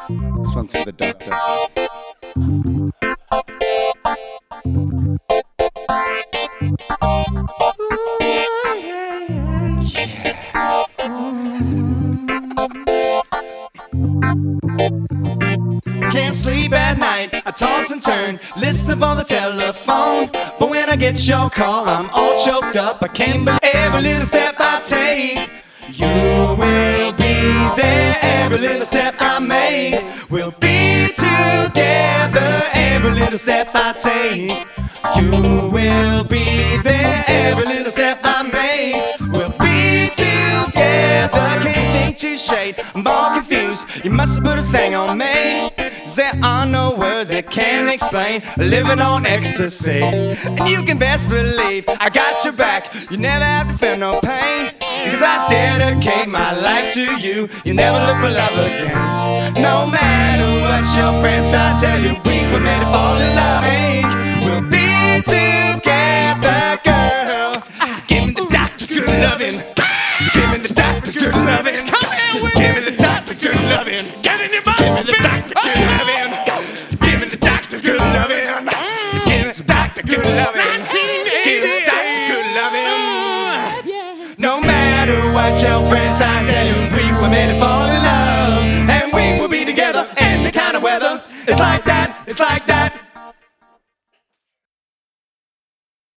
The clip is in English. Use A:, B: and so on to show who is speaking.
A: This one's for the doctor. Can't sleep at night, I toss and turn, listen on the telephone. But when I get your call, I'm all choked up. I can't believe every little step I take. You will be there, every little step I make. We'll be together, every little step I take. You will be there, every little step I make. We'll be together, can't think too straight, I'm all confused. You must have put a thing on me. There are no words that can explain living on ecstasy. And you can best believe I got your back, you never have to feel no pain. Cause I dedicate my life to you, you never look for love again. No matter what your friends try to tell you, we were made to fall in love. Hey, we'll be together, girl. Give me the doctor's good loving. Give me the doctor's good loving. Give me the doctor's good loving. Get in your body.